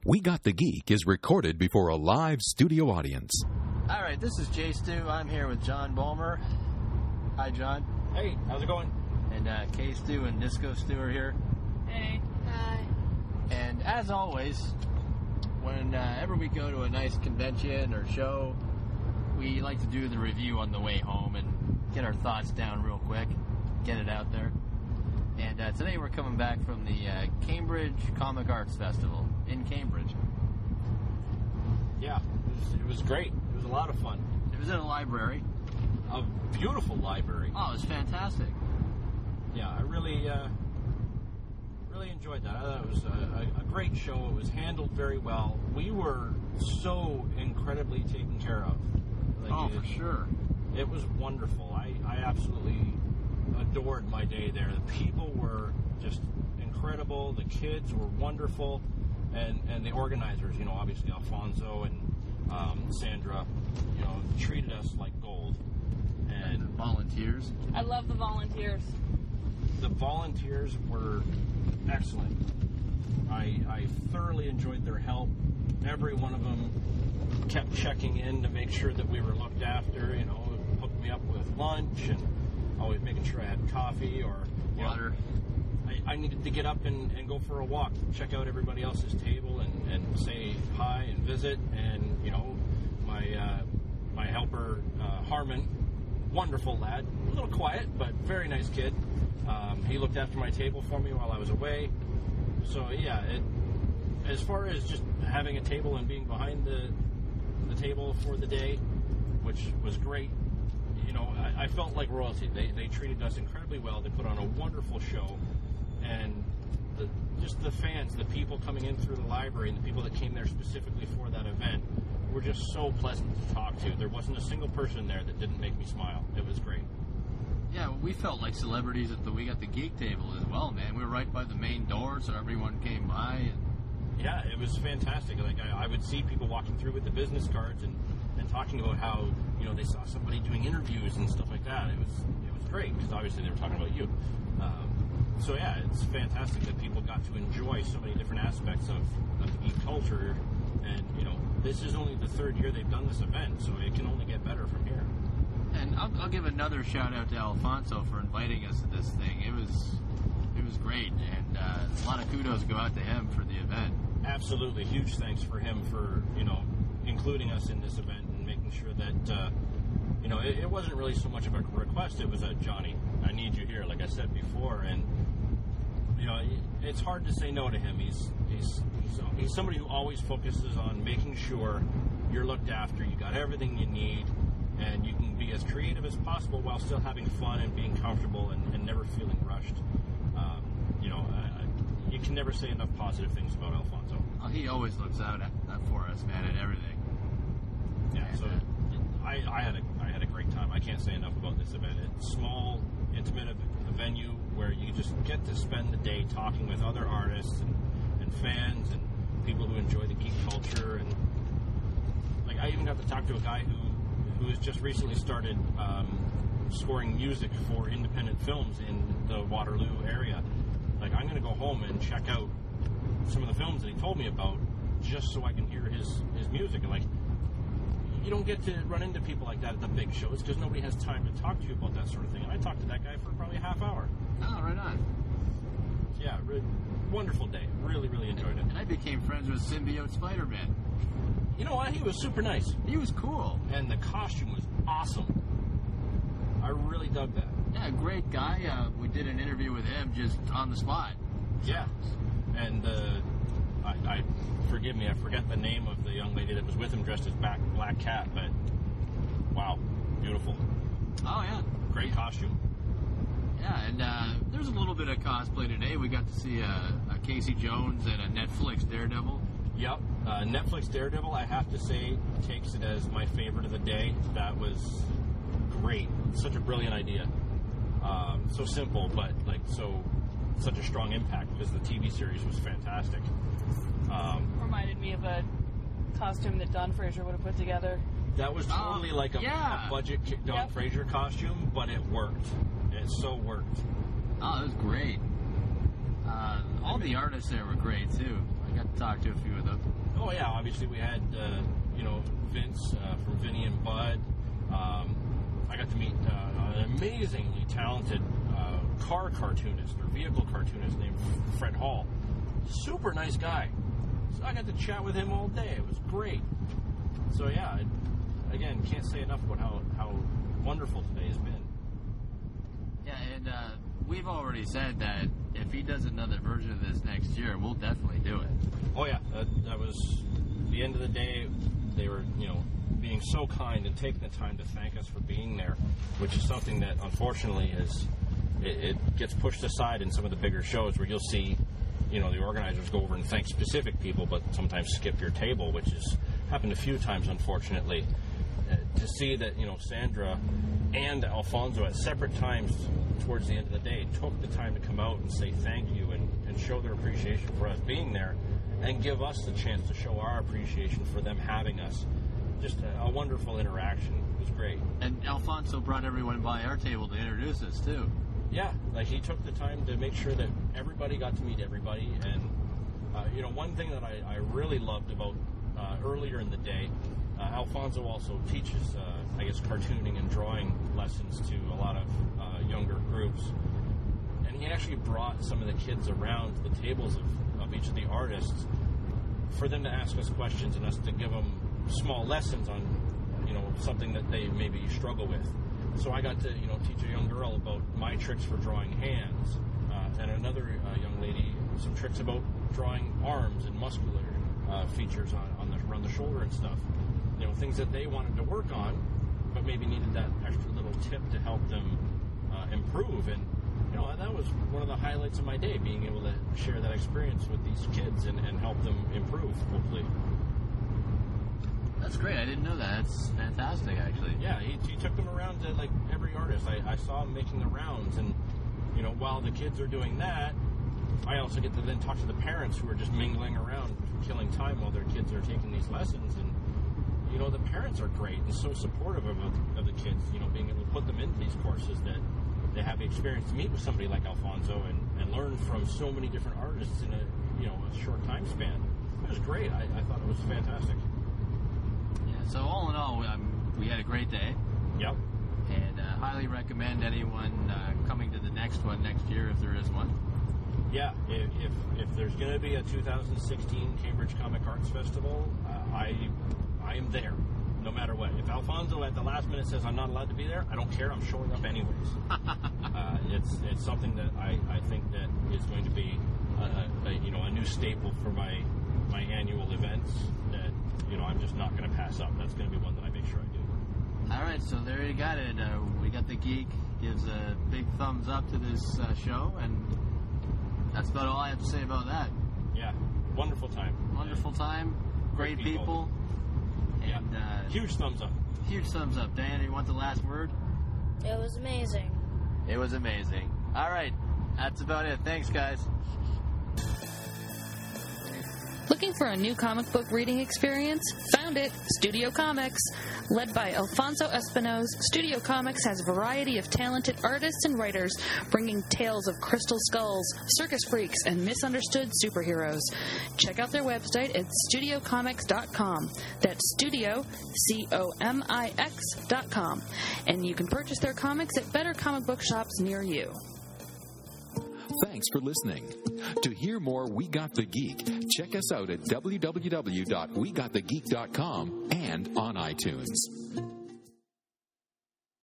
We Got the Geek is recorded before a live studio audience. All right, this is Jay Stu. I'm here with John Bulmer. Hi, John. Hey, how's it going? And Kay Stu and Disco Stu are here. Hey. Hi. And as always, whenever we go to a nice convention or show, we like to do the review on the way home and get our thoughts down real quick, get it out there. And today we're coming back from the Cambridge Comic Arts Festival in Cambridge. Yeah, it was great. It was a lot of fun. It was in a library. A beautiful library. Oh, it was fantastic. Yeah, I really enjoyed that. I thought it was a great show. It was handled very well. We were so incredibly taken care of. For sure. It was wonderful. I absolutely adored my day there. The people were just incredible. The kids were wonderful. And the organizers, obviously Alfonso and Sandra, treated us like gold. And the volunteers. I love the volunteers. The volunteers were excellent. I thoroughly enjoyed their help. Every one of them kept checking in to make sure that we were looked after, hooked me up with lunch and always making sure I had coffee or water. I needed to get up and go for a walk, check out everybody else's table and say hi and visit. And, my helper, Harmon, wonderful lad, a little quiet, but very nice kid. He looked after my table for me while I was away. So, yeah, as far as just having a table and being behind the table for the day, which was great, I felt like royalty. They treated us incredibly well. They put on a wonderful show. And just the fans, the people coming in through the library and the people that came there specifically for that event were just so pleasant to talk to. There wasn't a single person there that didn't make me smile. It was great. Yeah, we felt like celebrities at the We Got the Geek table as well, man. We were right by the main door, so everyone came by. Yeah, it was fantastic. Like I would see people walking through with the business cards and talking about how they saw somebody doing interviews and stuff like that. It was great because obviously they were talking about you. So yeah, it's fantastic that people got to enjoy so many different aspects of the geek culture. And this is only the third year they've done this event, so it can only get better from here. And I'll give another shout out to Alfonso for inviting us to this thing. It was great, and a lot of kudos go out to him for the event. Absolutely, huge thanks for him for including us in this event and making sure that it wasn't really so much of a request. It was a Johnny, I need you here, like I said before, and it's hard to say no to him. He's somebody who always focuses on making sure you're looked after, you got everything you need, and you can be as creative as possible while still having fun and being comfortable and never feeling rushed. You can never say enough positive things about Alfonso. Oh, he always looks out for us, man, and everything. Yeah, so I had a great time. I can't say enough about this event. It's small, intimate a venue where you just get to spend the day talking with other artists and fans and people who enjoy the geek culture. And I even got to talk to a guy who has just recently started scoring music for independent films in the Waterloo area. I'm going to go home and check out some of the films that he told me about just so I can hear his music. And you don't get to run into people like that at the big shows because nobody has time to talk to you about that sort of thing. And I talked to that guy for probably a half hour. Oh, right on. Yeah, wonderful day. Really, really enjoyed it. And I became friends with Symbiote Spider-Man. You know what? He was super nice. He was cool. And the costume was awesome. I really dug that. Yeah, great guy. We did an interview with him just on the spot. Yeah. And I forgive me, I forget the name of the young lady that was with him dressed as Black Cat, but wow, beautiful. Oh, yeah. Great costume. Yeah, and there's a little bit of cosplay today. We got to see a Casey Jones and a Netflix Daredevil. Yep. Netflix Daredevil, I have to say, takes it as my favorite of the day. That was great. Such a brilliant idea. So simple, but such a strong impact because the TV series was fantastic. Reminded me of a costume that Don Fraser would have put together. That was totally a budget Don Fraser costume, but it worked. It so worked. Oh, it was great. All the artists there were great too. I got talk to a few of them. Oh, yeah. Obviously, we had, Vince from Vinny and Bud. I got to meet an amazingly talented car cartoonist or vehicle cartoonist named Fred Hall. Super nice guy. So I got to chat with him all day. It was great. So, yeah, again, can't say enough about how wonderful today has been. Yeah, and we've already said that if he does another version of this next year, we'll definitely do it. Oh, yeah. That was the end of the day. They were, being so kind and taking the time to thank us for being there, which is something that, unfortunately, it gets pushed aside in some of the bigger shows where you'll see, the organizers go over and thank specific people, but sometimes skip your table, which has happened a few times, unfortunately. To see that, Sandra and Alfonso at separate times towards the end of the day took the time to come out and say thank you and show their appreciation for us being there and give us the chance to show our appreciation for them having us. Just a wonderful interaction. It was great. And Alfonso brought everyone by our table to introduce us, too. Yeah, he took the time to make sure that everybody got to meet everybody. And, one thing that I really loved about earlier in the day, Alfonso also teaches, cartooning and drawing lessons to a lot of younger groups. And he actually brought some of the kids around the tables of each of the artists for them to ask us questions and us to give them small lessons on, something that they maybe struggle with. So I got to, teach a young girl about my tricks for drawing hands, and another young lady some tricks about drawing arms and muscular features around the shoulder and stuff. Things that they wanted to work on, but maybe needed that extra little tip to help them improve. And that was one of the highlights of my day, being able to share that experience with these kids and help them improve, hopefully. That's great. I didn't know that. That's fantastic, actually. Yeah, he took them around to, every artist. I saw him making the rounds, and, while the kids are doing that, I also get to then talk to the parents who are just mingling around, killing time while their kids are taking these lessons. And, the parents are great and so supportive of the kids, being able to put them into these courses that they have the experience to meet with somebody like Alfonso and learn from so many different artists in a short time span. It was great. I thought it was fantastic. Yeah, so all in all, we had a great day. Yep. And highly recommend anyone coming to the next one next year if there is one. Yeah, if there's going to be a 2016 Cambridge Comic Arts Festival, I am there, no matter what. If Alfonso at the last minute says I'm not allowed to be there, I don't care. I'm showing up anyways. It's something that I think that is going to be a new staple for my annual events that I'm just not going to pass up. That's going to be one that I make sure I do. All right, so there you got it. We got the Geek gives a big thumbs up to this show, and that's about all I have to say about that. Yeah, wonderful time. Wonderful time, great people. And huge thumbs up. Huge thumbs up. Diana, you want the last word? It was amazing. It was amazing. All right, that's about it. Thanks, guys. Looking for a new comic book reading experience? Found it! Studio Comics. Led by Alfonso Espinoz, Studio Comics has a variety of talented artists and writers bringing tales of crystal skulls, circus freaks, and misunderstood superheroes. Check out their website at studiocomics.com. That's studio, COMIX.com. And you can purchase their comics at better comic book shops near you. Thanks for listening. To hear more We Got the Geek, check us out at www.wegotthegeek.com and on iTunes.